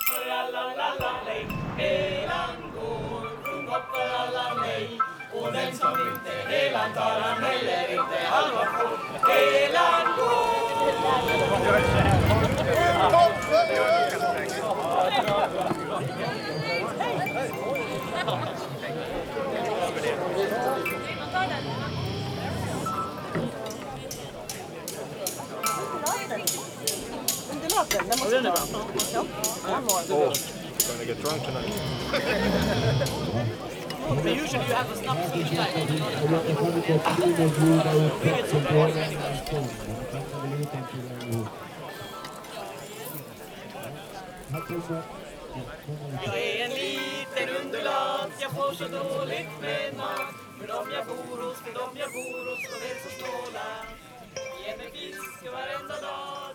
för alla lalla nej. Helan går, sjung hopp för alla nej. Och den som inte helan tar han heller inte halva får. Helan går. Den måste vara. Ja. Oh, gonna get drunk tonight. But usually you have a snaps each time. Jag är en liten undulat, jag får så dåligt med mat. För dem jag bor hos, de är så snåla. Ge mig fisk varenda dag.